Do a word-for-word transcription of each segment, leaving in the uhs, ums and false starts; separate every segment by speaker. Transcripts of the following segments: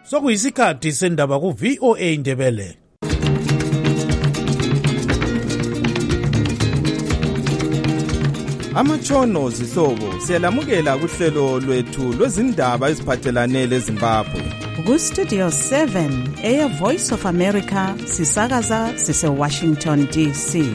Speaker 1: Sokuyisikhathi sendaba ku V O A Ndebele.
Speaker 2: Amatshono zihlobo siyalamukela kuhlelo lwethu lwezindaba eziphathelane leZimbabwe.
Speaker 3: Ku Studio seven eya Voice of America sisakaza sise Washington D C.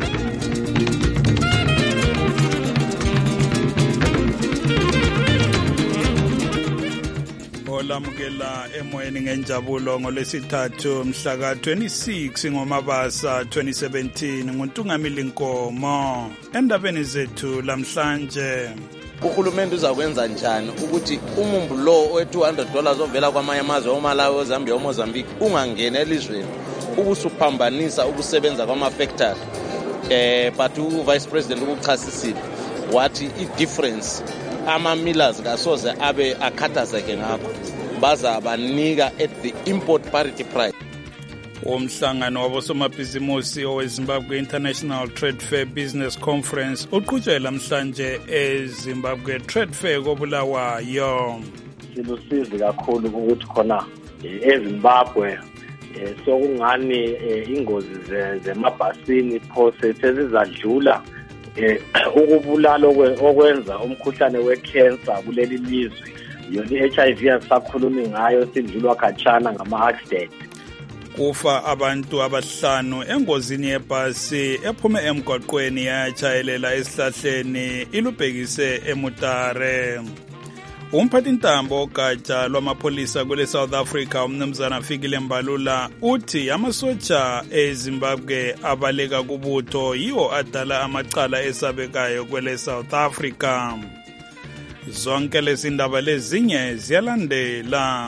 Speaker 4: Olamukela emoyeni ngenjabulo ngolesithathu mhla ka twenty-six ngoMabasa twenty seventeen nguNtungamili Nkomo. Endabeni zethu lamhlanje,
Speaker 5: uhulumende uzakwenza njani ukuthi umumbu lo we two hundred dollars ovela kwamanye amazwe oMalawi, oZambia, oMozambique ungangena elizweni ubusuphambanisa ukusebenza kwama factory. Eh but u Vice President ukuchasisile wathi I difference ama millers kasoze abe akhathazeke ngakho baza banika at the import parity price.
Speaker 4: Umhlangano wabosomabhizimusi oweZimbabwe International Trade Fair Business Conference uqhutshwe lamhlanje eZimbabwe Trade Fair koBulawayo.
Speaker 6: Silusizi kakhulu ukuthi khona eZimbabwe sokungani ingozi zemabhasini phose sezizadlula ukubulala okwenza umkhuhlane wecancer kuleli lizwe. Yona I-H I V asakhulumi ngayo sidlulwa khatshana ngama-accident.
Speaker 4: Kufa abantu abahlanu engozini yebhasi ephume emgwaqweni yatshayelela esihlahleni ilubhekise eMutare. Umphathintambo ogatsha lwamapolisa kwele South Africa umnumzana Fikile Mbalula uthi amasotsha eZimbabwe abaleka kubutho yiwo adala amacala esabekayo kwele South Africa. Zonke lezi ndaba lezinye ziyalandela.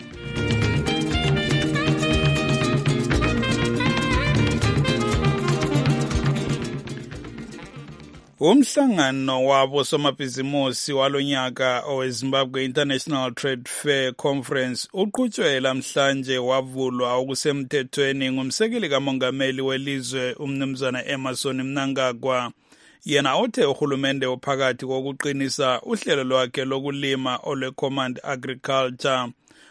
Speaker 4: Umhlangano wabo somabhizimusi walonyaka oweZimbabwe International Trade Fair Conference uqhutshwe lamhlanje wavulwa okusemthethweni ngumsekeli kamongameli welizwe umnumzana Emmerson Mnangagwa. Yena othe uhulumende ophakathi kokuqinisa uhlelo lwakhe lokulima olwe Command Agriculture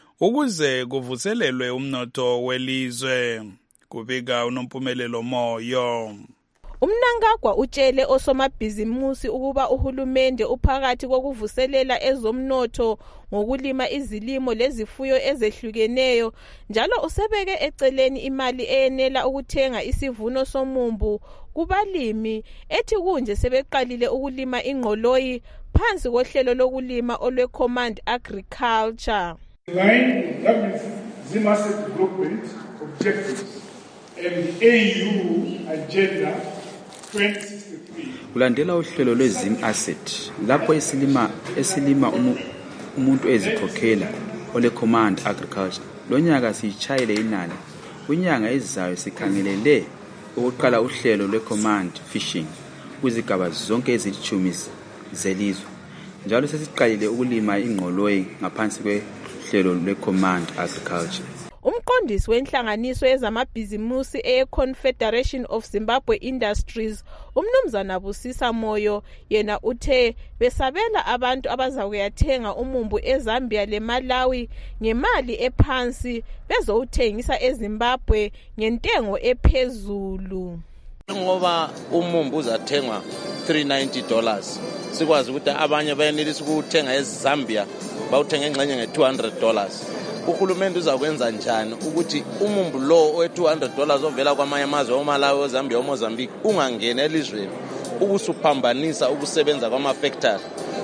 Speaker 4: ukuze kuvuselelwe umnotho welizwe. Kubika uNompumelelo Moyo.
Speaker 7: Umnangagwa utshele osomabhizimusi ukuba uhulumende uphakathi kokuvuselela ezomnotho ngokulima izilimo lezifuyo ezehlukeneyo, njalo usebeke eceleni imali eyenela ukuthenga isivuno somumbu kubalimi, ethi kunje sebeqalile ukulima ingqoloyi phansi kohlelo lokulima olwe Command Agriculture.
Speaker 8: Line government Zim asset development objectives and A U agenda twenty sixty-three.
Speaker 9: Kulandela uhlelo lwezim asset lapho esilima esilima umuntu ezikhokhela ole Command Agriculture. Lonyaka sichayile inani. Kunyanga ezizayo sikhangelele ukuqala uhlelo lweCommand Fishing kuzigaba zonke ezilithumi zelizwe. Njalo sesiqalile ukulima ingqoloyi ngaphansi kwehlelo lweCommand Agriculture.
Speaker 7: Umqondisi wenhlanganiso yezamabhizimusi e-Confederation of Zimbabwe Industries, umnumzana Busisa Moyo, yena uthe besabela abantu abazakuyathenga umumbu eZambia leMalawi ngemali ephansi bezowuthengisa eZimbabwe ngentengo ephezulu.
Speaker 5: Ngoba umumbu uzathengwa three ninety dollars. Sikwazi ukuthi abanye bayenelisa ukuthenga eZambia bawuthenga engxenye nge two hundred dollars. Uhulumende uzakwenza njani ukuthi umumbu lo we two hundred dollars ovela kwamanye amazwe oMalawi, oZambia, oMozambique ungangena elizweni ubusuphambanisa ukusebenza kwama factory.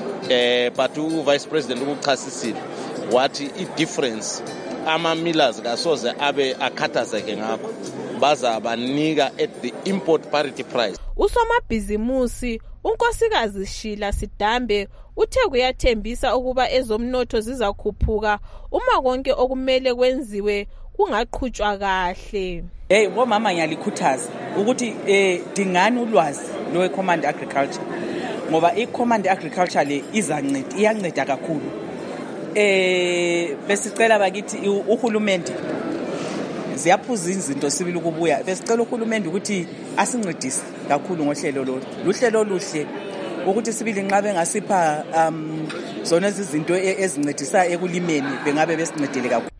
Speaker 5: Eh but u Vice President ukuchasisile wathi I difference ama millers kasoze abe akhathazeke ngakho baza banika at the import parity price.
Speaker 7: Usomabhizimusi unkosikazi Shila Sidambe uthe kuyathembisa ukuba ezomnotho zizakhuphuka uma konke okumele kwenziwe kungaqhutshwa kahle.
Speaker 10: Hey ngomama ngiyalikhuthaza ukuthi eh dingani ulwazi lo Command Agriculture ngoba I Command Agriculture le izanceda iyanceda kakhulu. Eh besicela bakithi uhulumende ziyaphuza izinto sibili ukubuya besicela uhulumende ukuthi asincedise kakhulu ngohlelo lo luhlelo oluhle ukuthi sibili nqabe ngasipha um zona izinto ezincedisa ekulimeni bengabe besincedele kakhulu.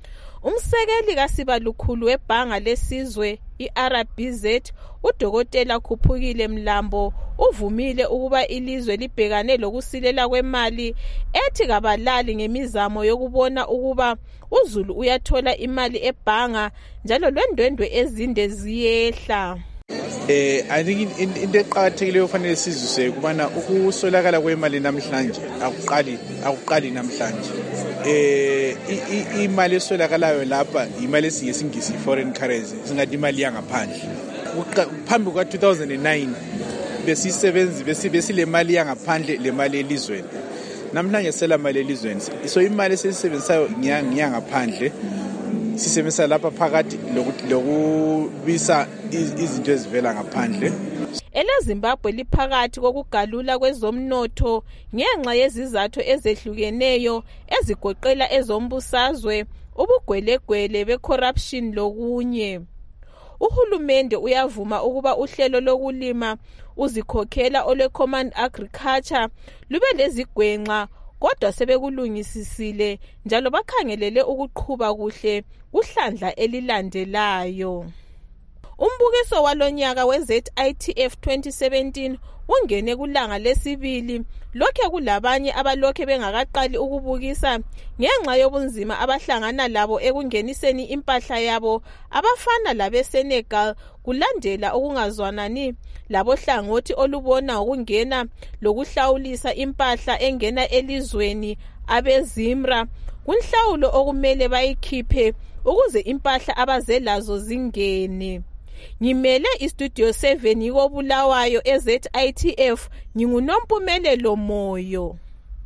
Speaker 7: Umsekeli kaSibalukhulu webhanga lesizwe i-R B Z uDokotela Khuphukile Mlambo uvumile ukuba ilizwe libhekane lokusilela kwemali ethi kabalali ngemizamo yokubona ukuba uZulu uyathola imali ebhanga njalo lwendwendwe ezinde ziyehla.
Speaker 11: Eh I think into eqhakathekileyo kufanele sizwe kubana ukusolakala kwemali namhlanje akuqali akuqali namhlanje. Eh imali esolakalayo lapha imali esiyesingisi foreign currency singathi imali yangaphandle. Phambi kwa two thousand nine besisebenzi besile mali yangaphandle le mali elizweni. Namhlanje sela mali elizweni. So imali esisebenzisayo ngiyangaphandle sisebenzisa lapha phakathi lokubisa izinto ezivela ngaphandle.
Speaker 7: EleZimbabwe liphakathi kokugalula kwezomnotho ngenxa yezizathu ezehlukeneyo ezigoqela ezombusazwe, ubugwelegwele becorruption lokunye. Uhulumende uyavuma ukuba uhlelo lokulima uzikhokhela ole Command Agriculture lube lezigwenxa kodwa sebekulungisisile njalo bakhangelele ukuqhuba kuhle uhlandla elilandelayo. Umbukiso walonyaka we-Z I T F twenty seventeen ungene kulanga lesibili lokho kulabanye abalokho bengakaqali ukubukisa ngenxa yobunzima abahlangana labo ekungeniseni impahla yabo abafana labeSenegal kulandela ukungazwanani labohlangothi olubona ukungena lokuhlawulisa impahla engena elizweni abeZimra kunhlawulo okumele bayikhiphe ukuze impahla abazelazo zingene. Ngimele istudio seven yiko Bulawayo e-Z I T F nginguNompumelelo Moyo.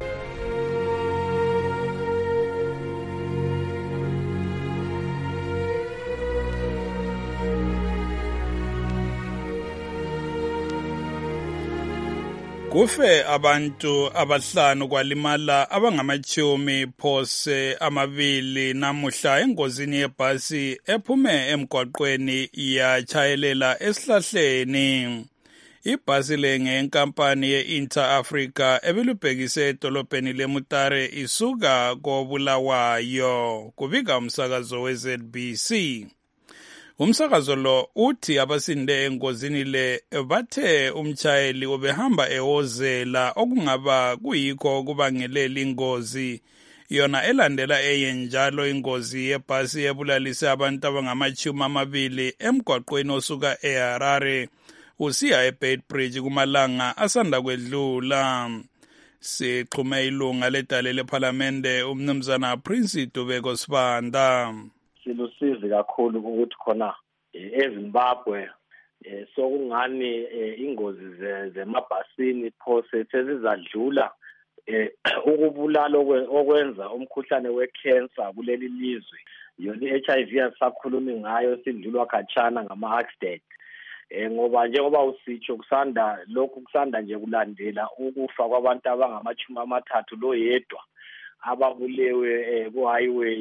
Speaker 4: Kufe abantu abahlanu kwalimala abangamachumi phose amabili namuhla engozini yebhasi ephume emgwaqweni yachayelela esihlahleni. Ibhasi lengenkampani ye-Inter Africa ebilubhekise edolobheni leMutare isuka koBulawayo, kubika umsakazo we-Z B C. Umsakazo lo uthi abasinde engozini le bathe umchayeli obehamba ewozela okungaba kuyikho kubangelela ingozi yona elandela eyenjalo ingozi yebhasi ebulalise abantu abangamachumi amabili emgwaqweni osuka eHarare usiya eBeitbridge kumalanga asanda kwedlula. Sixhume ilunga ledale lePhalamende umnumzana Prince Dubeko Sibanda.
Speaker 6: Silusizi kakhulu ukuthi khona eZimbabwe sokungani ingozi zemabhasini phose sezizadlula ukubulala okwenza umkhuhlane wecancer kuleli lizwe. Yona i-H I V asakhulumi ngayo sidlulwa khatshana ngama-accident. Ngoba njengoba usitsho kusanda lokhu kusanda nje kulandela ukufa kwabantu abangamachumi amathathu lo yedwa ababulewe ku-highway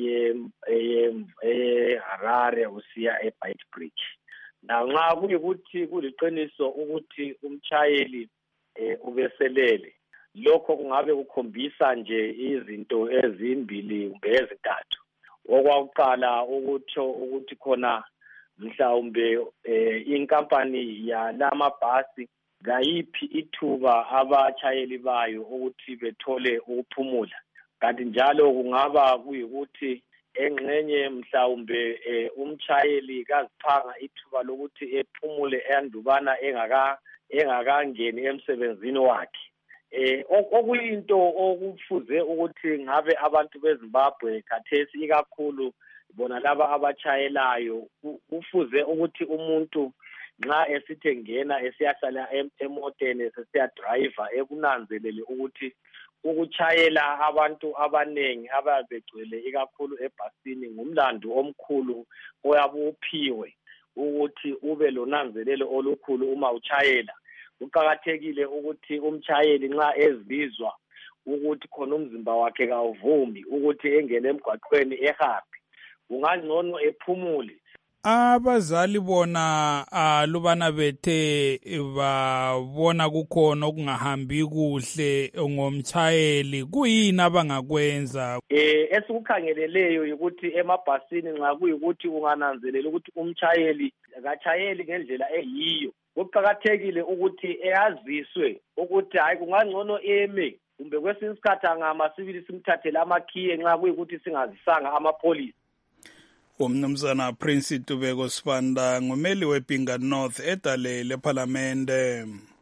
Speaker 6: eHarare usiya eBeitbridge. Nanxa kuyikuthi kuliqiniso ukuthi umchayeli ubeselele, lokho kungabe kukhombisa nje izinto ezimbili kumbe ezintathu. Okwakuqala ukutho ukuthi khona mhlawumbe inkampani yalamabhasi ngayiphi ithuba abachayeli bayo ukuthi bethole ukuphumula. Kanti njalo kungaba kuyikuthi engxenye mhlawumbe umchayeli kaziphanga ithuba lokuthi ephumule endubana engaka engakangeni emsebenzini wakhe. Eh okuyinto okufuze ukuthi ngabe abantu beZimbabwe khathesi ikakhulu bona laba abachayelayo kufuze ukuthi umuntu nxa esithe ngena esiyahlala emoteni sesiya driver ekunanzelele ukuthi ukuchayela abantu abanengi ababegcwele ikakhulu ebhasini ngumlando omkhulu oyabuphiwe ukuthi ube lonanzelelo olukhulu uma uchayela. Kuqakathekile ukuthi umchayeli nxa ezizwa ukuthi khona umzimba wakhe kawuvumi ukuthi engene emgwaqweni ehambe, ungangcono ephumule.
Speaker 4: abazali bona alubana bethe babona kukhona okungahambi kuhle ngomtshayeli kuyini abangakwenza?
Speaker 6: Eh esikukhangeleleyo ukuthi emabhasini nxa kuyikuthi ungananzelela ukuthi umtshayeli akachayeli ngendlela eyiyo, kuqakathekile ukuthi eyaziswe ukuthi hayi kungangcono eme kumbe kwesinye isikhathi angama sibili simthathele amakhiye nxa kuyikuthi singazisanga amapolisi.
Speaker 4: Umnumzana Prince Tubeko Sifanda ngumeli wePinga North edale leParlamente.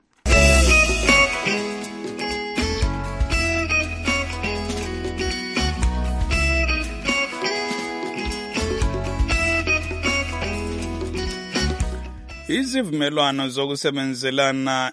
Speaker 4: Izivumelwano zokusebenzelana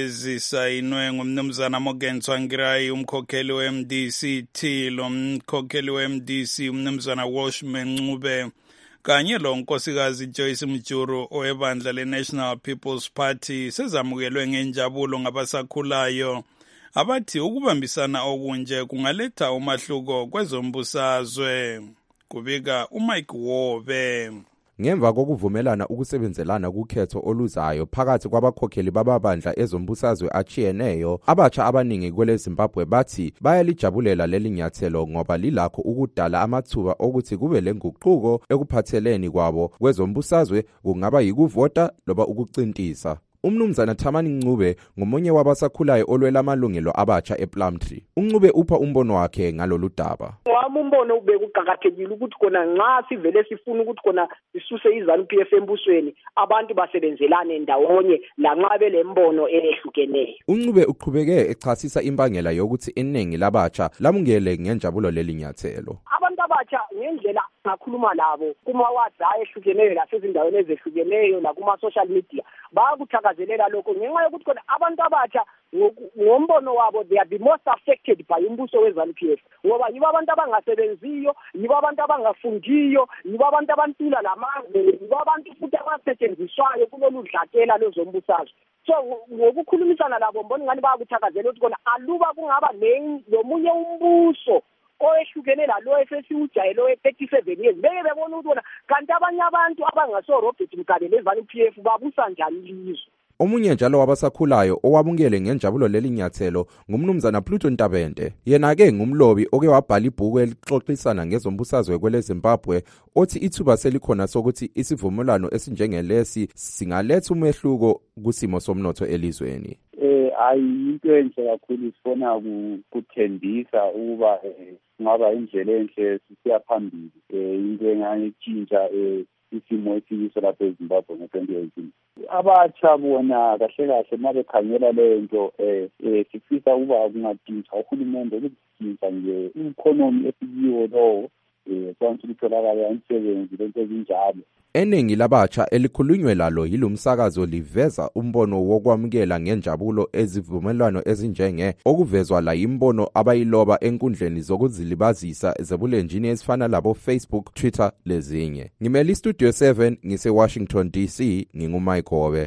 Speaker 4: ezisayinwe ngumnumzana Morgan Tsvangirai umkhokheli we-M D C T lo mkhokheli we-M D C umnumzana Washman Ncube kanye lo nkosikazi Joyce Mjuru owebandla le-National People's Party sezamukelwe ngenjabulo ngabasakhulayo abathi ukubambisana okunje kungaletha umahluko kwezombusazwe. Kubika uMike Wobe.
Speaker 12: Ngemva kokuvumelana ukusebenzelana kukhetho oluzayo phakathi kwabakhokheli bababandla ezombusazwe achiyeneyo, abatsha abaningi kwele Zimbabwe bathi bayalijabulela leli nyathelo ngoba lilakho ukudala amathuba okuthi kube lenguquko ekuphatheleni kwabo kwezombusazwe, kungaba yikuvota loba ukucintisa. Umnumzana Thamani Ncube ngomunye wabasakhulayo olwela amalungelo abatsha ePlumtree. uNcube upha umbono wakhe ngalolu daba.
Speaker 13: Wami umbono ubekuqhakathekile ukuthi kona nxa sivele sifuna ukuthi kona isuse iZANU P F embusweni abantu basebenzelane ndawonye lanxa belembono ehlukeneyo.
Speaker 12: uNcube uqhubeke echasisa imbangela yokuthi iningi labatsha lamungele ngenjabulo leli nyathelo.
Speaker 13: Abantu abatsha ngendlela ngakhuluma labo kuma WhatsApp ehlukeneyo lasezindaweni ezehlukeneyo la kuma social media bayakuthakazelela lokho ngenxa yokuthi kona abantu abatsha ngombono wabo they are the most affected by umbuso weZANU P F ngoba yibo abantu abangasebenziyo, yibo abantu abangafundiyo, yibo abantu abantula lamazwe, yibo abantu futhi abasetshenziswayo kulolu dlakela lezombusazwe. So ngokukhulumisana labo mbona ngani bayakuthakazela ukuthi kona aluba kungaba nomunye umbuso oyehlukene la lo esesiujayele we-thirty-seven years beke bebona ukuthi bona kanti abanye abantu abangaso Robert Mugabe leZANU P F babusa njani lizwe.
Speaker 12: Omunye njalo wabasakhulayo owabungele ngenjabulo leli nyathelo ngumnumzana Pluto Ntabende. Yena ke ngumlobi oke wabhala ibhuku elixoxisana ngezombusazwe kwele Zimbabwe othi ithuba selikhona sokuthi isivumelwano esinjengelesi singaletha umehluko kusimo somnotho elizweni.
Speaker 14: Eh ayinto enhle kakhulu sifona ukuthembisa ukuba ngaba indlela enhle sisiya phambili eh into engayitshintsha eh isimo esiyiso lapha eZimbabwe ngo-twenty eighteen. Abatsha bona kahle kahle mabekhangela le nto eh sifisa ukuba kungadinga uhulumende ukudinga nje i-economy esiyiwo lo eh kwanti litholakala imisebenzi lento ezinjalo.
Speaker 12: Eningi labatsha elikhulunywe lalo yilomsakazo liveza umbono wokwamukela ngenjabulo ezivumelwano ezinjenge okuvezwa la imbono abayiloba enkundleni zokuzilibazisa zebulenjini ezifana labo Facebook, Twitter lezinye. Ngimeli Studio seven ngise Washington D C ngingumike Hobe.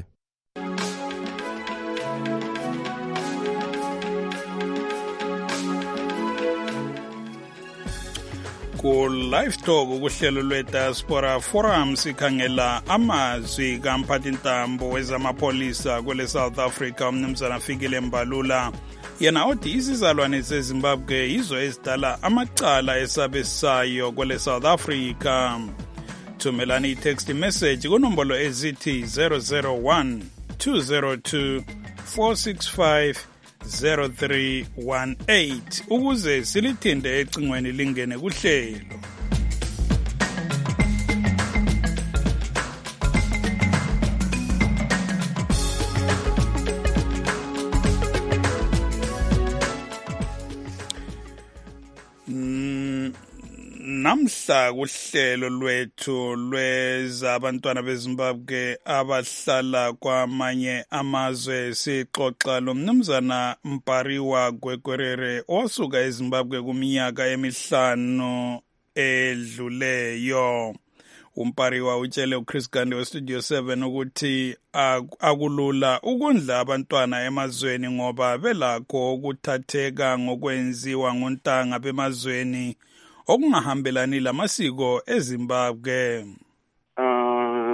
Speaker 4: Ku live talk ukuhlelo lwe-Diaspora Forum sikhangela amazwi kamphathintambo wezamapolisa kwele South Africa umnumzana Fikile Mbalula. Yena uthi izizalwane zeZimbabwe yizo ezidala amacala esabesayo kwele South Africa. Thumelani i-text message kunombolo ezithi zero zero one two zero two four six five zero three one eight ukuze silithinde ecingweni lingene kuhlelo. Namhla kuhlelo lwethu lwezabantwana beZimbabwe abahlala kwamanye amazwe sixoxa lomnumzana Mpariwa Gwegwerere osuka eZimbabwe kuminyaka emihlanu edluleyo. Umpariwa utshele uChris Gande weStudio seven ukuthi akulula ukundla abantwana emazweni ngoba belakho ukuthatheka ngokwenziwa ngontanga bemazweni okungahambelani lamasiko eZimbabwe.
Speaker 15: Uh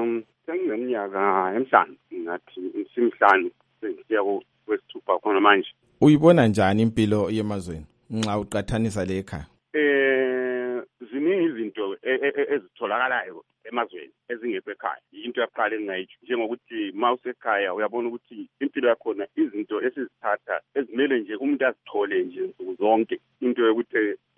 Speaker 15: iminyaka emihlanu ngathi imhlanu sengisiya kwesithupha khona manje.
Speaker 2: Uyibona njani impilo yemazweni nxa uqathanisa le ekhaya?
Speaker 15: Eh ziningi izinto ezitholakalayo emazweni ezingekho ekhaya. Into yaqala engayitsho njengokuthi mawusekhaya uyabona ukuthi impilo yakhona izinto esizithatha ezimele nje umuntu azithole nje nsuku zonke. Into yokuthi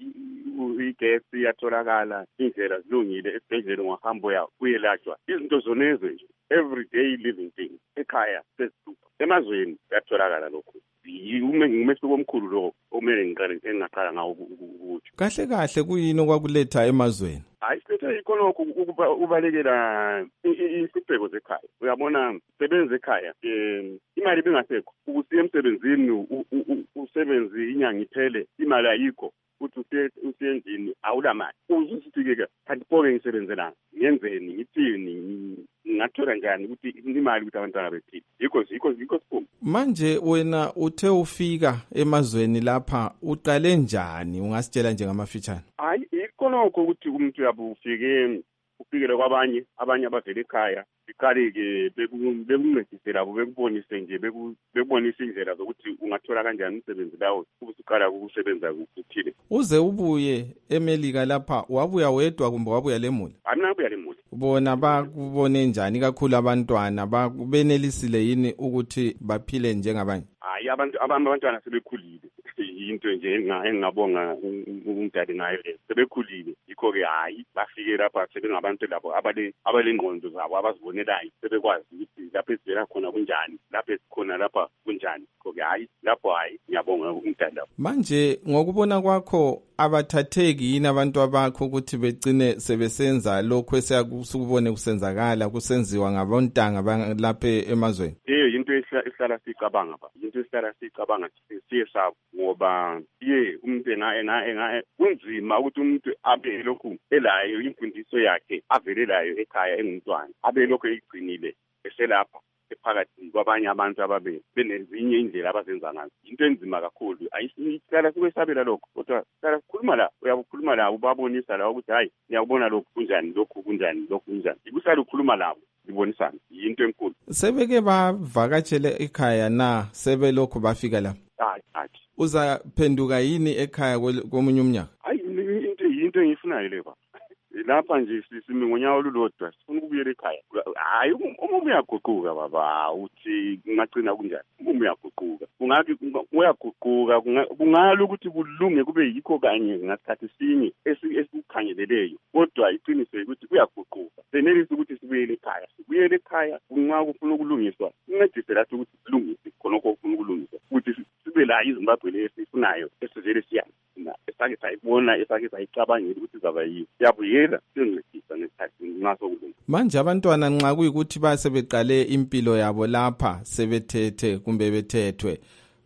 Speaker 15: igesi iyatholakala, indlela zilungile, esibhedlela ungahamba uya kuyelatshwa. Izinto zonezo nje everyday living things ekhaya sesithupha. Emazweni kuyatholakala lokho. Umehluko omkhulu lo omele ngiqale engaqala ngawo ukuthi
Speaker 2: kahle kahle kuyini okwakuletha emazweni?
Speaker 15: Hayi sithethe ikhonokho ukuba ubalekela isibheko zekhaya. Uyabona sebenze ekhaya eh imali bengasekho ukusiya emsebenzini usebenzi inyanga iphele imali ayikho uthi usendlini awulamali uzusithike kanti phoke ngisebenzela ngenzeni ngithini ngathola njani ukuthi imali ukuthi abantwana bethile yikho yikho yikho siphuma.
Speaker 2: Manje wena uthe ufika emazweni lapha uqale njani ungasitshela nje ngamafitshane?
Speaker 15: Hayi ikhonokho ukuthi umuntu uyabufike ufikele kwabanye abanye abavela ekhaya iqaleke bekuncedise labo bekubonise nje bekubonisa indlela zokuthi ungathola kanjani umsebenzi lawo ubusuqala ukusebenza kuthile.
Speaker 2: Uze ubuye eMelika lapha wabuya wedwa kumbe wabuya lemuli?
Speaker 15: Mina ngabuya lemuli.
Speaker 2: Bona bakubone njani kakhulu abantwana bakubenelisile yini ukuthi baphile njengabanye?
Speaker 15: Hayi abantu abantwana sebekhulile into nje engingabonga umdali ngayo le sebekhulile yikho ke hayi bafike lapha sebengabantu labo abale abalengqondo zabo abazibonelayo sebekwazi ukuthi lapha esivela khona kunjani lapha esikhona lapha kunjani yikho ke hayi lapho hayi ngiyabonga umdali lapho.
Speaker 2: Manje ngokubona kwakho abathatheki yini abantu abakho ukuthi begcine sebesenza lokho esiyakubone kusenzakala kusenziwa ngabontanga lapha emazweni?
Speaker 15: Eh into esihlala sicabanga ba into esihlala sicabanga siye sabo ngoba ye umuntu enga enga kunzima ukuthi umuntu abe lokhu elayo imfundiso yakhe avelelayo ekhaya engumntwana abe lokhu egcinile eselapha ephakathi kwabanye abantu ababe benezinye indlela abazenza ngazo. Into enzima kakhulu ayisihlala sikwesabela lokho kodwa sala sikhuluma la uyabukhuluma la ubabonisa la ukuthi hayi ngiyabona lokhu kunjani lokhu kunjani lokhu kunjani ikusala ukukhuluma labo libonisana into enkulu.
Speaker 2: Sebeke bavakatshele ekhaya na sebe lokho bafika la?
Speaker 15: Hayi hayi
Speaker 2: uzaphenduka yini ekhaya komunye umnyaka?
Speaker 15: Hayi into into engiyifunayo leba lapha nje sisimi ngonyaka olulodwa sifuna ukubuyela ekhaya. Hayi uma uyaguquka baba uthi ngacina kunjani uma uyaguquka ungathi uyaguquka kungalo ukuthi kulunge kube yikho kanye ngasikhathi sinye esikukhangeleleyo kodwa iqiniso ukuthi kuyaguquka senelisa ukuthi sibuyele ekhaya sibuyele ekhaya uma kufuna ukulungiswa incedise lathi ukuthi silungise khonokho kufuna ukulungiswa ukuthi sibe la iZimbabwe lesifunayo esivele siyana esake sayibona esake sayicabangela ukuthi izaba yiyo siyabuyela sincedisa nesikhathi ngaso kulunga.
Speaker 2: Manje abantwana nxa kuyikuthi basebeqale impilo yabo lapha sebethethe kumbe bethethwe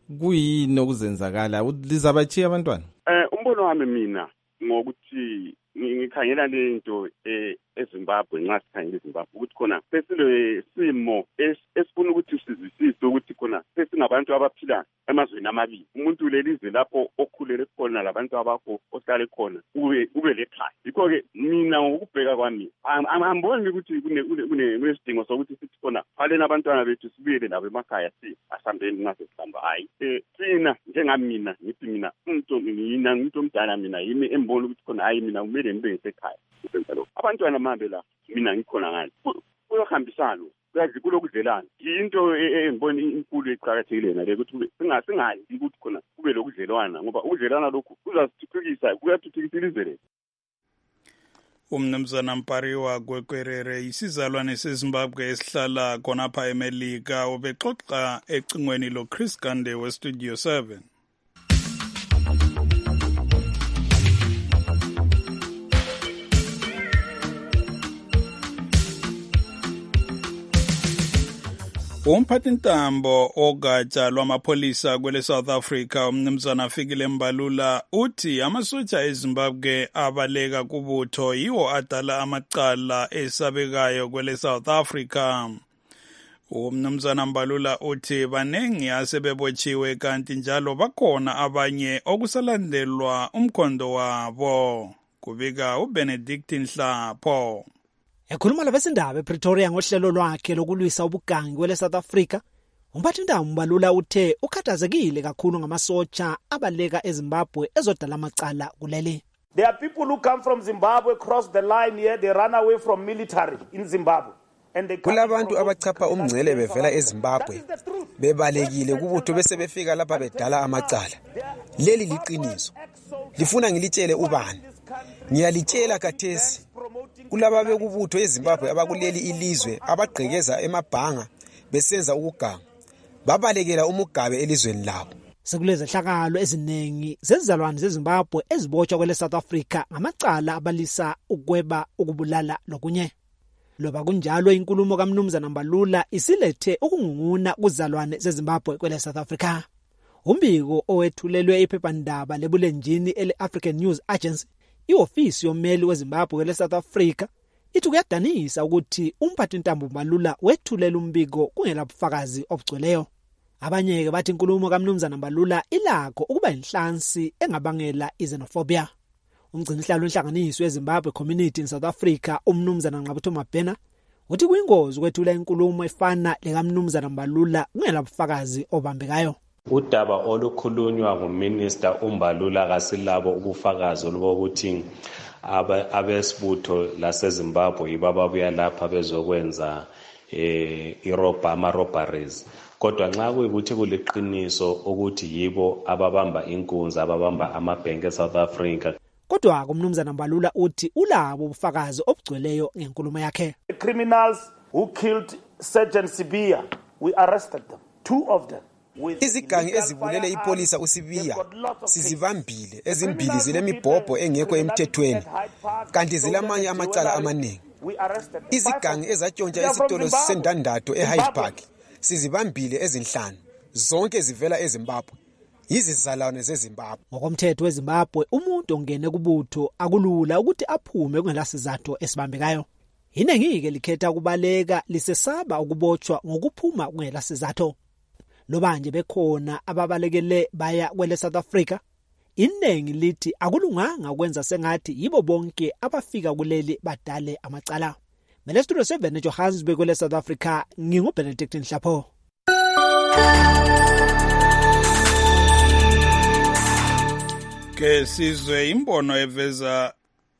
Speaker 2: kuyini okuzenzakala lizabachiya abantwana?
Speaker 15: Eh umbono wami mina ngokuthi ngikhangela lento eZimbabwe nxa sikhangela eZimbabwe ukuthi khona sesile simo esifuna ukuthi sizwisise ukuthi khona sesingabantu abaphila emazweni amabili. Umuntu lelizwe lapho okhulele khona labantu abakho ohlale khona ube ube lekhaya. Yikho ke mina ngokubheka kwami angiboni ukuthi kune kunesidingo sokuthi sithi khona falena abantwana bethu sibuyele labo emakhaya si asambeni ngaso sihamba. Hayi eh thina njengamina ngithi mina umuntu mina umuntu omdala mina yimi embona ukuthi khona hayi mina kumele ngibe ngisekhaya usenza lokho. Abantwana mabe la mina ngikhona ngani kuyohambisana kazi kulokudlelana into engibona inkulu eqhakathekile nale ukuthi singasingazi ukuthi khona kube lokudlelwana ngoba ukudlelana lokhu kuzasithuthukisa kuyathuthukisa ilizwe lethu.
Speaker 4: Umnumzana Mpariwa Gwekwerere isizalwane seZimbabwe esihlala khonapha eMelika ubexoxa ecingweni lo Chris Gande we Studio seven. Umphathintambo ogatsha lwamapolisa kwele South Africa umnumzana Fikile Mbalula uthi amasotsha eZimbabwe abaleka kubutho yiwo adala amacala esabekayo kwele South Africa. Umnumzana Mbalula uthi banengi asebebotshiwe kanti njalo bakhona abanye okusalandelwa umkhondo wabo. Kubika uBenedict Nhlapho.
Speaker 16: Ekhuluma labesindaba ePretoria ngohlelo lwakhe lokulwisa ubugangi kwele South Africa, umphathintambo Mbalula uthe ukhathazekile kakhulu ngamasotsha abaleka eZimbabwe ezodala amacala kuleli.
Speaker 17: There are people who come from Zimbabwe, cross the line here, they run away from military in Zimbabwe.
Speaker 18: Kulabantu abachapha umngcele bevela eZimbabwe bebalekile kubutho bese befika lapha bedala amacala. Leli liqiniso. Lifuna ngilitshele ubani? Ngiyalitshela kathesi. Kulaba bekubutho eZimbabwe abakuleli ilizwe abagqekeza emabhanga besenza ukuganga. Babalekela umugabe elizweni labo.
Speaker 16: Sekuleze hlakalo eziningi zezizalwane zeZimbabwe ezibotshwa kwele South Africa ngamacala abalisa ukweba, ukubulala lokunye. Loba kunjalo inkulumo kaMnumzana Mbalula isilethe ukungunguna kuzalwane zeZimbabwe kwele South Africa. Umbiko owethulelwe iphephandaba lebulenjini ele African News Agency, iofisi yomeli weZimbabwe kwele South Africa, ithi kuyadanisa ukuthi umphathintambo Mbalula wethulela umbiko kungela bufakazi obugcweleyo. Abanyeke bathi inkulumo kaMnumzana Mbalula ilakho ukuba inhlansi engabangela xenophobia. Umgcinihlalo wenhlanganiso yeZimbabwe Community in South Africa, uMnumzana Ngqabutho Mabhena, uthi kuyingozi ukwethula inkulumo efana lekaMnumzana Mbalula kungela bufakazi obambekayo.
Speaker 19: Udaba olukhulunywa nguMinister uMbalula kasilabo ubufakazi olubokuthi abesibutho laseZimbabwe ibababuya lapha bezokwenza eh iroba ama robberies. Kodwa nxa kuyikuthi kuliqiniso ukuthi yibo ababamba inkunzi ababamba amabhenki eSouth Africa.
Speaker 16: Kodwa uMnumzana Mbalula uthi ulabo ubufakazi obugcweleyo ngenkulumo yakhe.
Speaker 17: The criminals who killed Sergeant Sibiya, we arrested them, two of them.
Speaker 18: Izigangi ezibulele ipolisa uSibiya sizibambile, ezimbili zilemibhobho engekho emthethweni kanti zilamanye amacala amaningi. Izigangi ezatshontsha esitolo sendandatho eHyde Park sizibambile ezinhlanu, zonke zivela eZimbabwe, yizizalwane zeZimbabwe.
Speaker 16: Ngokomthetho weZimbabwe umuntu ongene kubutho akulula ukuthi aphume kungelasizathu esibambekayo. Inengike likhetha ukubaleka lisesaba ukubotshwa ngokuphuma kungelasizathu. Lobanje bekhona ababalekele baya kwele South Africa, inengi lithi akulunganga ukwenza sengathi yibo bonke abafika kuleli badale amacala. Mele studio seven eJohannesburg kwele South Africa, nginguBenedict Nhlapho.
Speaker 4: Ke sizwe imbono eveza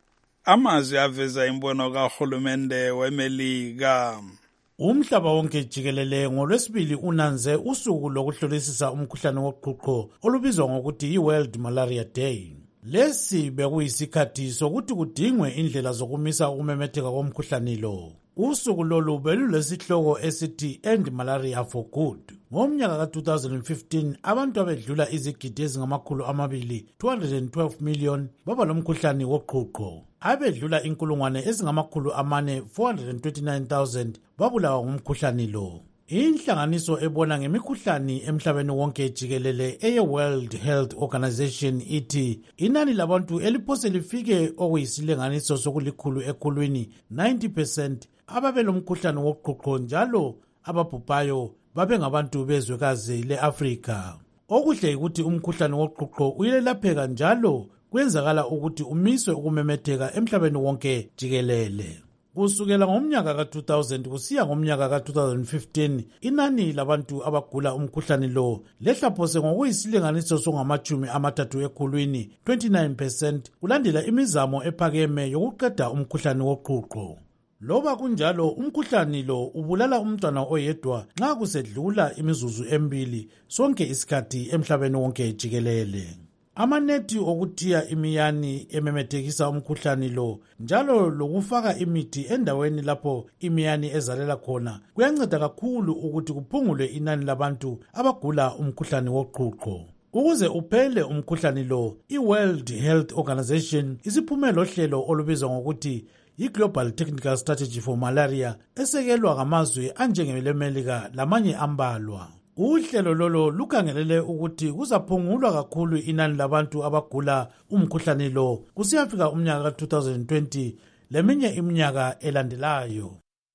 Speaker 4: amazwi aveza imbono kahulumende weMelika.
Speaker 1: Umhlaba wonke jikelele ngolwesibili unanze usuku lokuhlolisisa umkhuhlane woqhuqho olubizwa ngokuthi iWorld Malaria Day. Lesi bekuyisikhathi sokuthi kudingwe indlela zokumisa ukumemetheka komkhuhlane lo. Usuku lolu belulesihloko esithi End Malaria for Good. Ngomnyaka ka two thousand fifteen abantu abedlula izigidi ezingamakhulu amabili two hundred twelve million baba lomkhuhlane woqhuqho. Abedlula inkulungwane ezingamakhulu amane four hundred twenty-nine thousand babulawa ngumkhuhlane lo. Inhlanganiso ebona ngemikhuhlane emhlabeni wonke jikelele eye World Health Organization ithi inani labantu eliphose lifike okuyisilinganiso sokulikhulu ekhulwini ninety percent ababelomkhuhlane woqhuqho, njalo ababhubhayo babe ngabantu bezwekazi leAfrika. Okuhle ukuthi umkhuhlane woqhuqho uyelapheka njalo kwenzakala ukuthi umiswe ukumemetheka emhlabeni wonke jikelele. Kusukela ngomnyaka ka two thousand kusiya ngomnyaka ka two thousand fifteen inani labantu abagula umkhuhlane lo lehlaphose ngokuyisilinganiso songamachumi amathathu ekhulwini twenty-nine percent kulandela imizamo ephakeme yokuqeda umkhuhlane woqhuqho. Loba kunjalo umkhuhlane lo ubulala umntwana oyedwa nxa kusedlula imizuzu emibili sonke isikhathi emhlabeni wonke jikelele. Amanethi okuthiya imiyani ememethekisa umkhuhlane lo njalo lokufaka imithi endaweni lapho imiyani ezalela khona kuyanceda kakhulu ukuthi kuphungulwe inani labantu abagula umkhuhlane woqhuqho. Ukuze uphele umkhuhlane lo, iWorld Health Organization isiphumelo hlelo olubizwa ngokuthi iGlobal Technical Strategy for Malaria esekelwa ngamazwe anjengeMelika lamanye ambalwa. Uhlelo lolo lukhangelele ukuthi kuzaphungulwa kakhulu inani labantu abagula umkhuhlane lo kusiyafika umnyaka ka two thousand twenty leminye iminyaka elandelayo.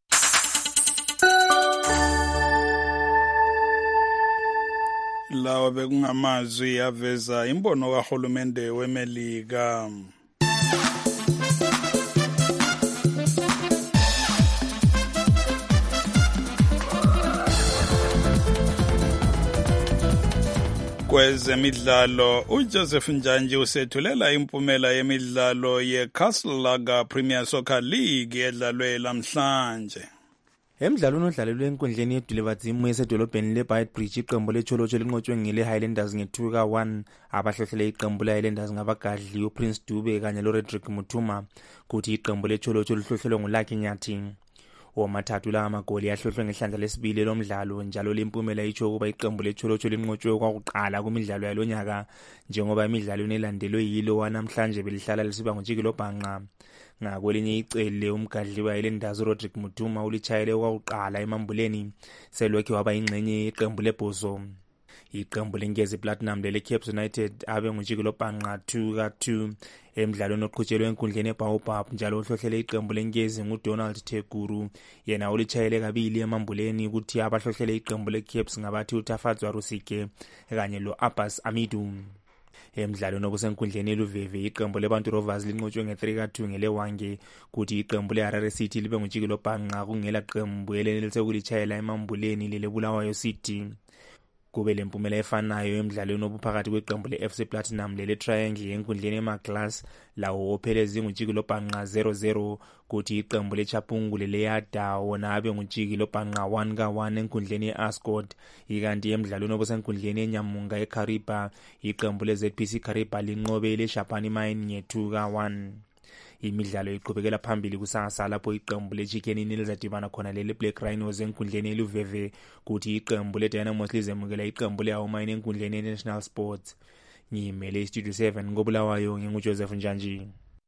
Speaker 4: Lawa bekungamazwi aveza imbono kahulumende weMelika. Kwezemidlalo uJoseph Njanji usethulela impumela yemidlalo yeCastle Lager Premier Soccer League edlalwe lamhlanje.
Speaker 20: Emidlalweni odlalelwe enkundleni yeDulevadzimu esedolobheni leBeitbridge iqembu lecholotsho linqotshwe ngele Highlanders nge-two ka one. Abahlohlele iqembu le-Highlanders ngabagadli uPrince Dube kanye loRedrick Muthuma, kuthi iqembu lecholotsho lihlohlelwe nguLucky Nyathi. Womathathu la amagoli ahlohlwe ngehlandla lesibili lomdlalo, njalo lempumela itsho ukuba iqembu lecholotsho linqotshwe kwakuqala kumidlalo yalonyaka, njengoba imidlalo elandelwe yilo wanamhlanje belihlala lisiba ngujikelo bhanqa. Ngakwelinye icele umgadli wayelendazi uRedrick Muthuma ulichayele kwakuqala emambuleni selokhe waba ingxenye iqembu lebhozo. Iqembu lenkezi Platinum lele-Cape United abe ngujikelo bhanqa two ka two emidlalweni oqhutshelwe enkundleni eBaobab, njalo uhlohlele iqembu lenkezi nguDonald Teguru, yena ulichayele kabili emambuleni, kuthi abahlohlele iqembu le-Caps ngabathi uTafadzwa Rusike kanye lo-Abbas Amidu. Emidlalweni obusenkundleni eLuveve iqembu leBantu Rovers linqotshwe nge-three ka two ngelewange, kuthi iqembu leHarare City libe ngujikelo bhanqa kungela qembu elenelise ukulichayela emambuleni lelebulawayo City. Kube lempumela efanayo emidlalweni obuphakathi kweqembu le-F C Platinum lele-Triangle enkundleni eMaglas, lawo ophelezi ngujikelo bhanqa zero zero, kuthi iqembu leChapungu leleyada wona abe ngujikelo bhanqa one ka one enkundleni ye-Ascot. Ikanti emidlalweni obusenkundleni eNyamunga eKariba iqembu le-Z P C Kariba linqobe ile-Shabani Mine nge-two ka one. Imidlalo iqhubekela phambili kusasa lapho iqembu leChicken Inn lizadibana khona lele Black Rhinos enkundleni eLuveve, kuthi iqembu leDynamos lizemukela iqembu leHaumine enkundleni eNational Sports. Ngimele iStudio seven ngobulawayo nginguJoseph Njanji.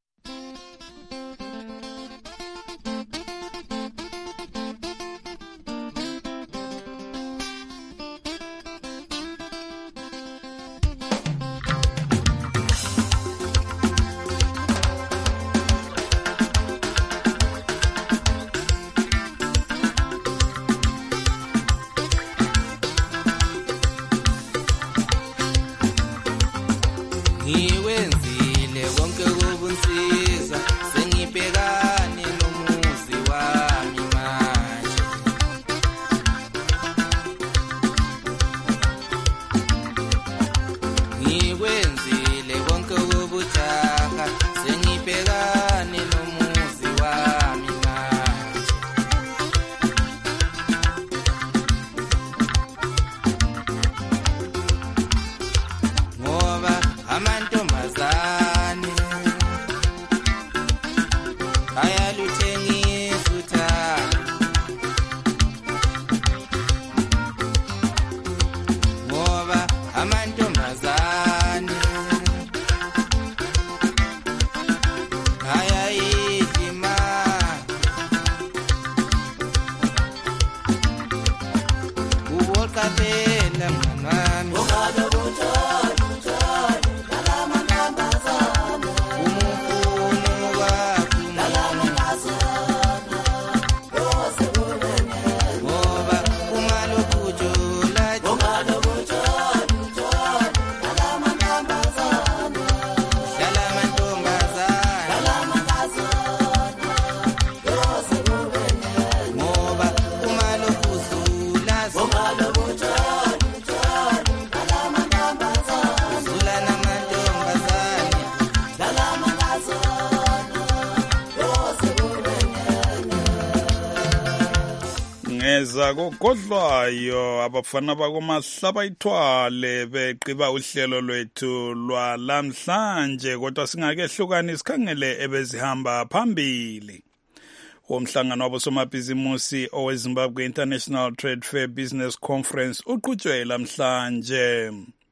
Speaker 4: Kogodlwayo abafana bakomahlaba ithwale beqiba uhlelo lwethu lwalamhlanje, kodwa singakehlukani sikhangele ebezihamba phambili. Umhlangano wabosomabhizimusi oweZimbabwe International Trade Fair Business Conference uqhutshwe lamhlanje.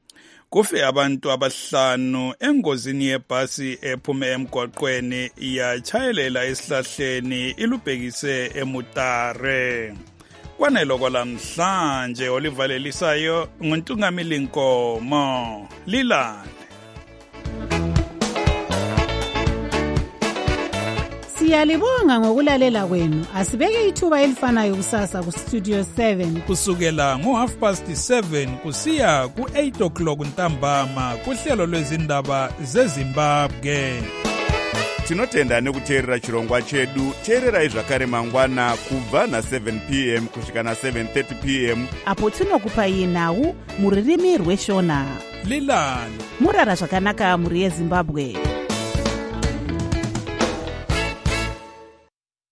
Speaker 4: Kufe abantu abahlanu engozini yebhasi ephume emgwaqweni yachayelela esihlahleni ilubhekise eMutare. Kwanelo kwalamhlanje olivalelisayo nguNtungamili Nkomo. Lilale.
Speaker 21: Siyalibonga ngokulalela kwenu. Asibeke ithuba elifanayo kusasa ku Studio seven
Speaker 4: kusukela ngo half past seven kusiya ku eight o'clock ntambama kuhlelo lwezindaba zeZimbabwe.
Speaker 3: tinotenda nekuteerera chirongwa chedu. teererai zvakare mangwana kubva na-seven p m kusvika na-seven thirty p m
Speaker 22: apo tinokupai nhau muririmi rweshona.
Speaker 4: lilani
Speaker 22: murara zvakanaka mhuri yezimbabwe.